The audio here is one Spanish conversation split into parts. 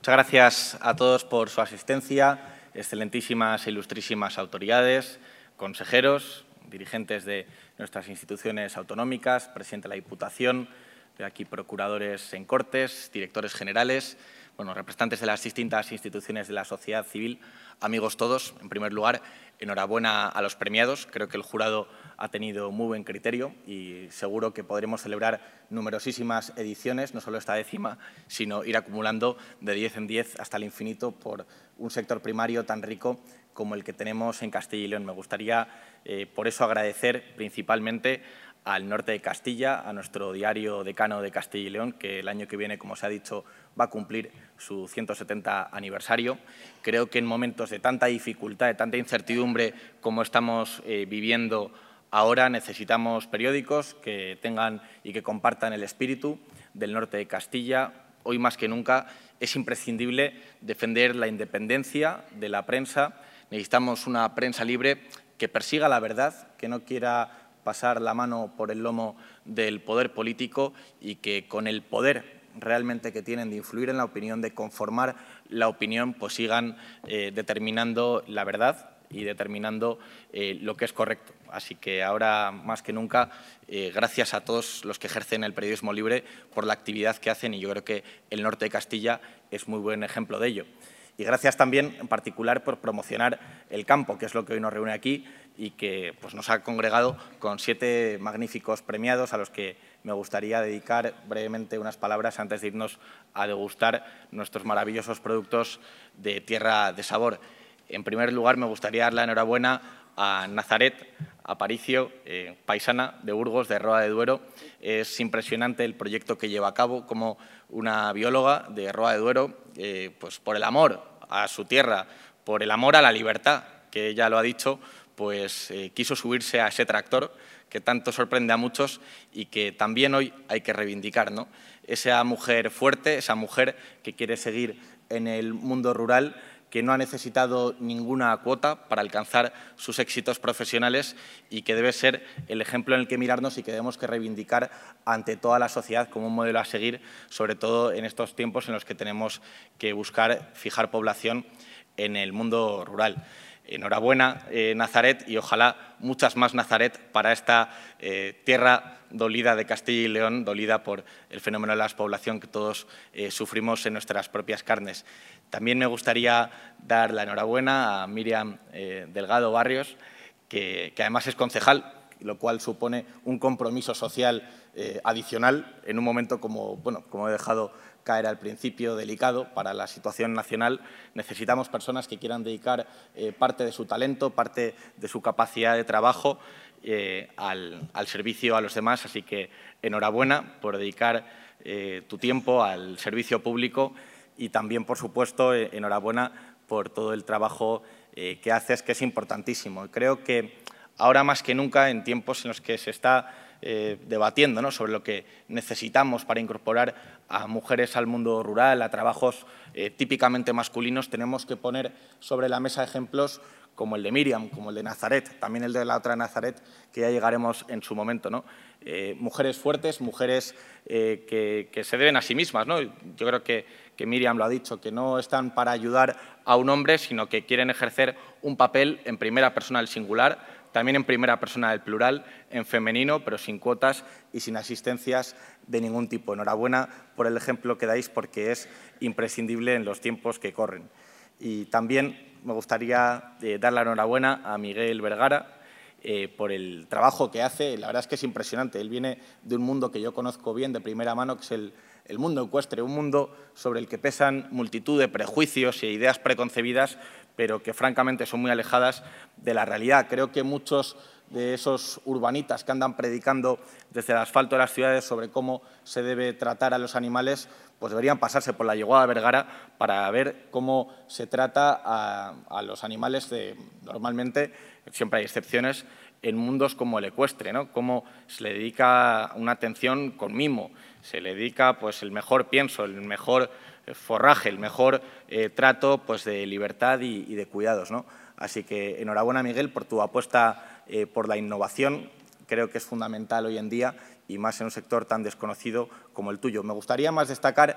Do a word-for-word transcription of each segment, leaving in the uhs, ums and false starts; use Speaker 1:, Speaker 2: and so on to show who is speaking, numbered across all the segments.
Speaker 1: Muchas gracias a todos por su asistencia, excelentísimas e ilustrísimas autoridades, consejeros, dirigentes de nuestras instituciones autonómicas, presidente de la Diputación, de aquí procuradores en Cortes, directores generales, bueno, representantes de las distintas instituciones de la sociedad civil, amigos todos. En primer lugar, enhorabuena a los premiados. Creo que el jurado ha tenido muy buen criterio y seguro que podremos celebrar numerosísimas ediciones, no solo esta décima, sino ir acumulando de diez en diez hasta el infinito por un sector primario tan rico como el que tenemos en Castilla y León. Me gustaría, eh, por eso, agradecer principalmente al norte de Castilla, a nuestro diario decano de Castilla y León, que el año que viene, como se ha dicho, va a cumplir su ciento setenta aniversario. Creo que en momentos de tanta dificultad, de tanta incertidumbre como estamos eh, viviendo ahora, necesitamos periódicos que tengan y que compartan el espíritu del norte de Castilla. Hoy más que nunca es imprescindible defender la independencia de la prensa. Necesitamos una prensa libre que persiga la verdad, que no quiera pasar la mano por el lomo del poder político y que con el poder realmente que tienen de influir en la opinión, de conformar la opinión, pues sigan eh, determinando la verdad y determinando eh, lo que es correcto. Así que ahora, más que nunca, eh, gracias a todos los que ejercen el periodismo libre por la actividad que hacen, y yo creo que el norte de Castilla es muy buen ejemplo de ello. Y gracias también, en particular, por promocionar el campo, que es lo que hoy nos reúne aquí y que pues, nos ha congregado con siete magníficos premiados a los que me gustaría dedicar brevemente unas palabras antes de irnos a degustar nuestros maravillosos productos de Tierra de Sabor. En primer lugar, me gustaría dar la enhorabuena a Nazaret Aparicio, eh, paisana de Burgos, de Roa de Duero. Es impresionante el proyecto que lleva a cabo, como una bióloga de Roa de Duero, eh, pues por el amor a su tierra, por el amor a la libertad, que ella lo ha dicho, pues eh, quiso subirse a ese tractor que tanto sorprende a muchos y que también hoy hay que reivindicar, ¿no? Esa mujer fuerte, esa mujer que quiere seguir en el mundo rural, que no ha necesitado ninguna cuota para alcanzar sus éxitos profesionales y que debe ser el ejemplo en el que mirarnos y que debemos que reivindicar ante toda la sociedad como un modelo a seguir, sobre todo en estos tiempos en los que tenemos que buscar fijar población en el mundo rural. Enhorabuena, eh, Nazaret, y ojalá muchas más Nazaret para esta eh, tierra dolida de Castilla y León, dolida por el fenómeno de la despoblación que todos eh, sufrimos en nuestras propias carnes. También me gustaría dar la enhorabuena a Miriam eh, Delgado Barrios, que, que además es concejal, lo cual supone un compromiso social eh, adicional en un momento como, bueno, como he dejado caer al principio, delicado para la situación nacional. Necesitamos personas que quieran dedicar eh, parte de su talento, parte de su capacidad de trabajo eh, al, al servicio a los demás. Así que enhorabuena por dedicar eh, tu tiempo al servicio público y también, por supuesto, eh, enhorabuena por todo el trabajo eh, que haces, que es importantísimo. Creo que ahora más que nunca, en tiempos en los que se está eh, debatiendo, ¿no?, sobre lo que necesitamos para incorporar a mujeres al mundo rural, a trabajos eh, típicamente masculinos, tenemos que poner sobre la mesa ejemplos como el de Miriam, como el de Nazaret, también el de la otra Nazaret, que ya llegaremos en su momento, ¿no? Eh, mujeres fuertes, mujeres eh, que, que se deben a sí mismas, ¿no? Yo creo que, que Miriam lo ha dicho, que no están para ayudar a un hombre, sino que quieren ejercer un papel en primera persona del singular, también en primera persona del plural, en femenino, pero sin cuotas y sin asistencias de ningún tipo. Enhorabuena por el ejemplo que dais, porque es imprescindible en los tiempos que corren. Y también me gustaría eh, dar la enhorabuena a Miguel Vergara eh, por el trabajo que hace. La verdad es que es impresionante. Él viene de un mundo que yo conozco bien de primera mano, que es el, el mundo ecuestre, un mundo sobre el que pesan multitud de prejuicios e ideas preconcebidas, pero que francamente son muy alejadas de la realidad. Creo que muchos de esos urbanitas que andan predicando desde el asfalto de las ciudades sobre cómo se debe tratar a los animales, pues deberían pasarse por la Yeguada de Vergara para ver cómo se trata a, a los animales de, normalmente, siempre hay excepciones, en mundos como el ecuestre, ¿no? Cómo se le dedica una atención con mimo, se le dedica pues, el mejor pienso, el mejor forraje, el mejor eh, trato pues, de libertad y, y de cuidados, ¿no? Así que enhorabuena, Miguel, por tu apuesta eh, por la innovación. Creo que es fundamental hoy en día y más en un sector tan desconocido como el tuyo. Me gustaría más destacar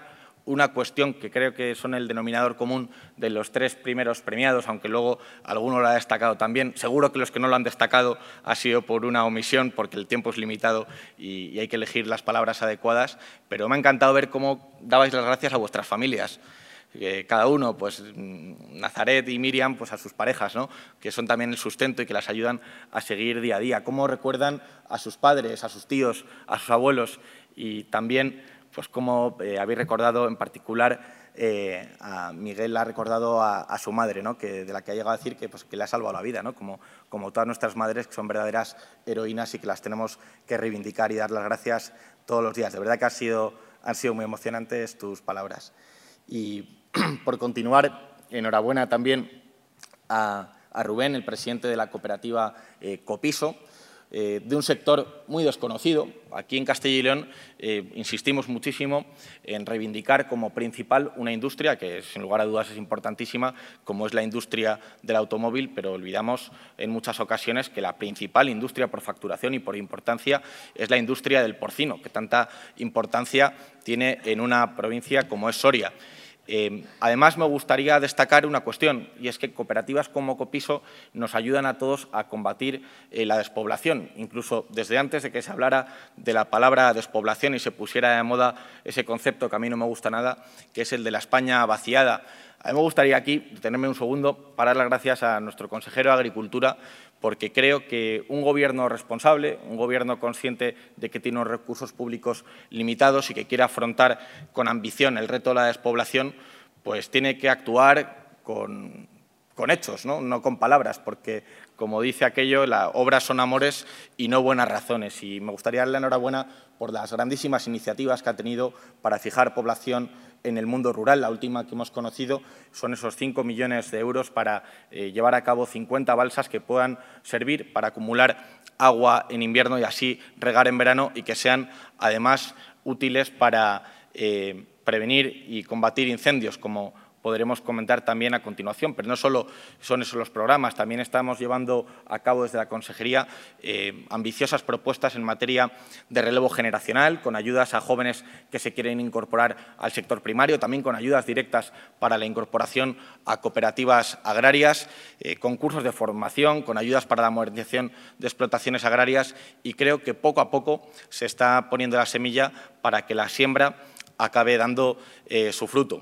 Speaker 1: una cuestión que creo que son el denominador común de los tres primeros premiados, aunque luego alguno lo ha destacado también. Seguro que los que no lo han destacado ha sido por una omisión, porque el tiempo es limitado y, y hay que elegir las palabras adecuadas, pero me ha encantado ver cómo dabais las gracias a vuestras familias. Eh, cada uno, pues Nazaret y Miriam, pues a sus parejas, ¿no?, que son también el sustento y que las ayudan a seguir día a día. Cómo recuerdan a sus padres, a sus tíos, a sus abuelos y también pues cómo eh, habéis recordado en particular, eh, a Miguel ha recordado a, a su madre, ¿no?, que, de la que ha llegado a decir que, pues, que le ha salvado la vida, ¿no?, como, como todas nuestras madres, que son verdaderas heroínas y que las tenemos que reivindicar y dar las gracias todos los días. De verdad que han sido, han sido muy emocionantes tus palabras. Y por continuar, enhorabuena también a, a Rubén, el presidente de la cooperativa eh, Copiso, Eh, de un sector muy desconocido. Aquí en Castilla y León eh, insistimos muchísimo en reivindicar como principal una industria que, sin lugar a dudas, es importantísima, como es la industria del automóvil, pero olvidamos en muchas ocasiones que la principal industria por facturación y por importancia es la industria del porcino, que tanta importancia tiene en una provincia como es Soria. Eh, además, me gustaría destacar una cuestión, y es que cooperativas como Copiso nos ayudan a todos a combatir eh, la despoblación. Incluso desde antes de que se hablara de la palabra despoblación y se pusiera de moda ese concepto que a mí no me gusta nada, que es el de la España vaciada. A mí me gustaría aquí detenerme un segundo para dar las gracias a nuestro consejero de Agricultura, porque creo que un Gobierno responsable, un Gobierno consciente de que tiene unos recursos públicos limitados y que quiere afrontar con ambición el reto de la despoblación, pues tiene que actuar con, con hechos, ¿no? No con palabras, porque, como dice aquello, las obras son amores y no buenas razones. Y me gustaría darle la enhorabuena por las grandísimas iniciativas que ha tenido para fijar población en el mundo rural. La última que hemos conocido son esos cinco millones de euros para eh, llevar a cabo cincuenta balsas que puedan servir para acumular agua en invierno y así regar en verano, y que sean, además, útiles para eh, prevenir y combatir incendios, como podremos comentar también a continuación. Pero no solo son esos los programas, también estamos llevando a cabo desde la Consejería eh, ambiciosas propuestas en materia de relevo generacional, con ayudas a jóvenes que se quieren incorporar al sector primario, también con ayudas directas para la incorporación a cooperativas agrarias, eh, concursos de formación, con ayudas para la modernización de explotaciones agrarias, y creo que poco a poco se está poniendo la semilla para que la siembra acabe dando eh, su fruto.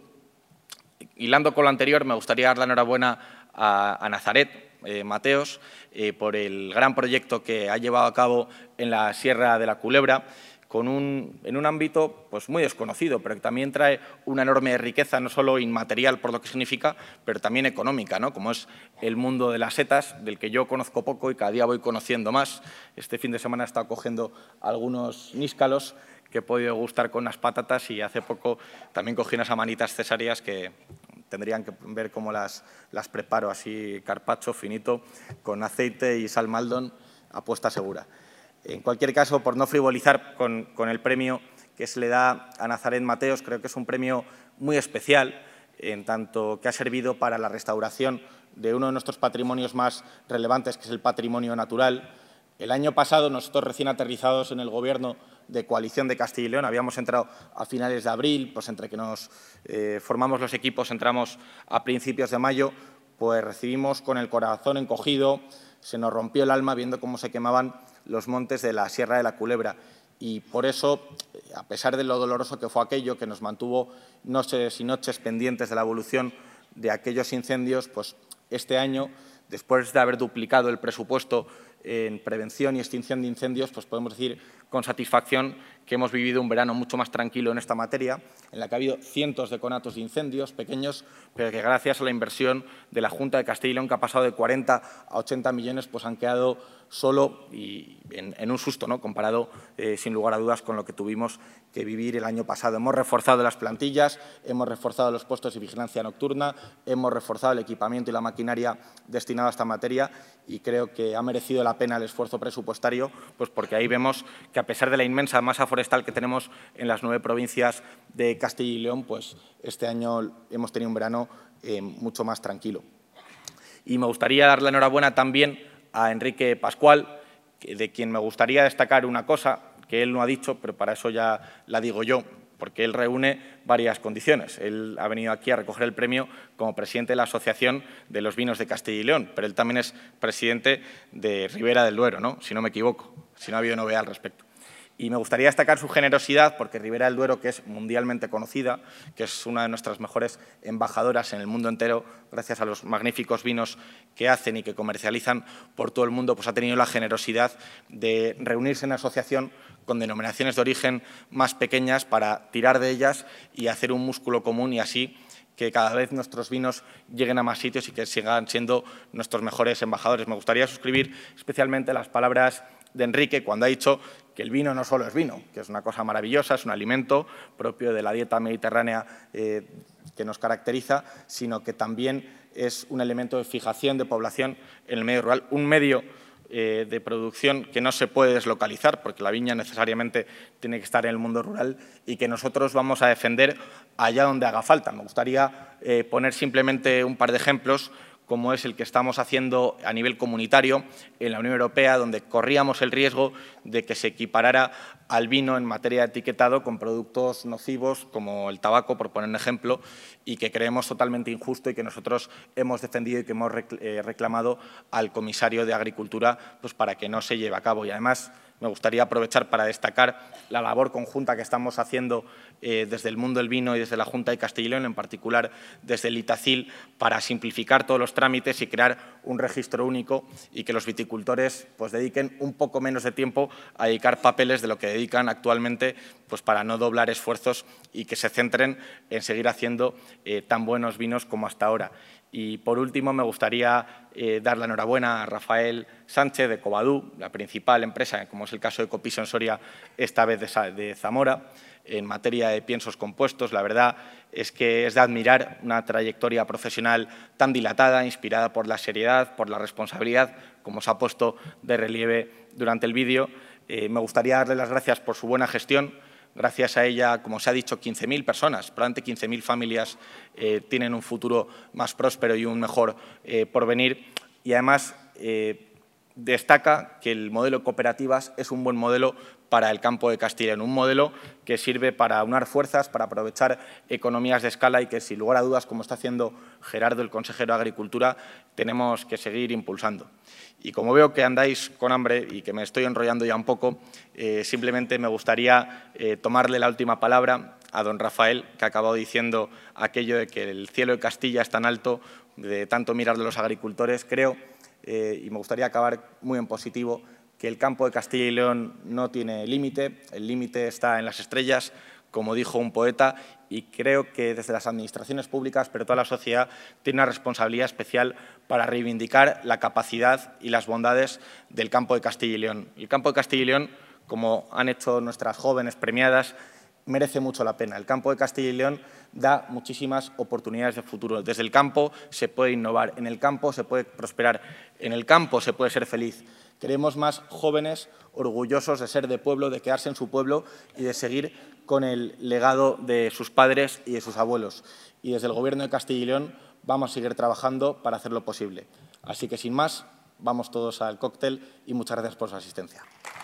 Speaker 1: Hilando con lo anterior, me gustaría dar la enhorabuena a, a Nazaret eh, Mateos eh, por el gran proyecto que ha llevado a cabo en la Sierra de la Culebra, con un, en un ámbito pues, muy desconocido, pero que también trae una enorme riqueza, no solo inmaterial por lo que significa, pero también económica, ¿no?, como es el mundo de las setas, del que yo conozco poco y cada día voy conociendo más. Este fin de semana he estado cogiendo algunos níscalos que he podido gustar con unas patatas, y hace poco también cogí unas amanitas cesarias que tendrían que ver cómo las, las preparo, así carpaccio finito, con aceite y sal Maldon, apuesta segura. En cualquier caso, por no frivolizar con, con el premio que se le da a Nazaret Mateos, creo que es un premio muy especial, en tanto que ha servido para la restauración de uno de nuestros patrimonios más relevantes, que es el patrimonio natural. El año pasado, nosotros recién aterrizados en el Gobierno de coalición de Castilla y León, habíamos entrado a finales de abril, pues entre que nos eh, formamos los equipos entramos a principios de mayo, pues recibimos con el corazón encogido, se nos rompió el alma viendo cómo se quemaban los montes de la Sierra de la Culebra. Y por eso, a pesar de lo doloroso que fue aquello, que nos mantuvo noches y noches pendientes de la evolución de aquellos incendios, pues este año, después de haber duplicado el presupuesto en prevención y extinción de incendios, pues podemos decir con satisfacción que hemos vivido un verano mucho más tranquilo en esta materia, en la que ha habido cientos de conatos de incendios pequeños, pero que gracias a la inversión de la Junta de Castilla y León, que ha pasado de cuarenta a ochenta millones, pues han quedado solo y en, en un susto, ¿no?, comparado, eh, sin lugar a dudas, con lo que tuvimos que vivir el año pasado. Hemos reforzado las plantillas, hemos reforzado los puestos de vigilancia nocturna, hemos reforzado el equipamiento y la maquinaria destinada a esta materia, y creo que ha merecido la pena el esfuerzo presupuestario, pues porque ahí vemos que, a pesar de la inmensa masa forestal que tenemos en las nueve provincias de Castilla y León, pues este año hemos tenido un verano eh, mucho más tranquilo. Y me gustaría dar la enhorabuena también a Enrique Pascual, de quien me gustaría destacar una cosa que él no ha dicho, pero para eso ya la digo yo, porque él reúne varias condiciones. Él ha venido aquí a recoger el premio como presidente de la Asociación de los Vinos de Castilla y León, pero él también es presidente de Ribera del Duero, ¿no? Si no me equivoco, si no ha habido novedad al respecto. Y me gustaría destacar su generosidad porque Ribera del Duero, que es mundialmente conocida, que es una de nuestras mejores embajadoras en el mundo entero, gracias a los magníficos vinos que hacen y que comercializan por todo el mundo, pues ha tenido la generosidad de reunirse en asociación con denominaciones de origen más pequeñas para tirar de ellas y hacer un músculo común y así que cada vez nuestros vinos lleguen a más sitios y que sigan siendo nuestros mejores embajadores. Me gustaría suscribir especialmente las palabras de Enrique cuando ha dicho que el vino no solo es vino, que es una cosa maravillosa, es un alimento propio de la dieta mediterránea eh, que nos caracteriza, sino que también es un elemento de fijación de población en el medio rural, un medio eh, de producción que no se puede deslocalizar, porque la viña necesariamente tiene que estar en el mundo rural y que nosotros vamos a defender allá donde haga falta. Me gustaría eh, poner simplemente un par de ejemplos, como es el que estamos haciendo a nivel comunitario en la Unión Europea, donde corríamos el riesgo de que se equiparara al vino en materia de etiquetado con productos nocivos como el tabaco, por poner un ejemplo, y que creemos totalmente injusto y que nosotros hemos defendido y que hemos reclamado al comisario de Agricultura pues, para que no se lleve a cabo. Y además me gustaría aprovechar para destacar la labor conjunta que estamos haciendo eh, desde el mundo del vino y desde la Junta de Castilla y León, en particular desde el Itacil, para simplificar todos los trámites y crear un registro único y que los viticultores pues, dediquen un poco menos de tiempo a dedicar papeles de lo que dedican actualmente pues, para no doblar esfuerzos y que se centren en seguir haciendo eh, tan buenos vinos como hasta ahora. Y, por último, me gustaría eh, dar la enhorabuena a Rafael Sánchez de Covadú, la principal empresa, como es el caso de Copiso en Soria, esta vez de, de Zamora, en materia de piensos compuestos. La verdad es que es de admirar una trayectoria profesional tan dilatada, inspirada por la seriedad, por la responsabilidad, como se ha puesto de relieve durante el vídeo. Eh, me gustaría darle las gracias por su buena gestión. Gracias a ella, como se ha dicho, quince mil personas, probablemente quince mil familias eh, tienen un futuro más próspero y un mejor eh, porvenir. Y además eh, destaca que el modelo de cooperativas es un buen modelo para el campo de Castilla y León, un modelo que sirve para aunar fuerzas, para aprovechar economías de escala y que, sin lugar a dudas, como está haciendo Gerardo, el consejero de Agricultura, tenemos que seguir impulsando. Y como veo que andáis con hambre y que me estoy enrollando ya un poco, eh, simplemente me gustaría eh, tomarle la última palabra a don Rafael, que ha acabado diciendo aquello de que el cielo de Castilla es tan alto, de tanto mirar de los agricultores. Creo, eh, y me gustaría acabar muy en positivo, que el campo de Castilla y León no tiene límite, el límite está en las estrellas, como dijo un poeta, y creo que desde las administraciones públicas, pero toda la sociedad, tiene una responsabilidad especial para reivindicar la capacidad y las bondades del campo de Castilla y León. El campo de Castilla y León, como han hecho nuestras jóvenes premiadas, merece mucho la pena. El campo de Castilla y León da muchísimas oportunidades de futuro. Desde el campo se puede innovar, en el campo se puede prosperar, en el campo se puede ser feliz. Queremos más jóvenes orgullosos de ser de pueblo, de quedarse en su pueblo y de seguir con el legado de sus padres y de sus abuelos. Y desde el Gobierno de Castilla y León vamos a seguir trabajando para hacerlo posible. Así que, sin más, vamos todos al cóctel y muchas gracias por su asistencia.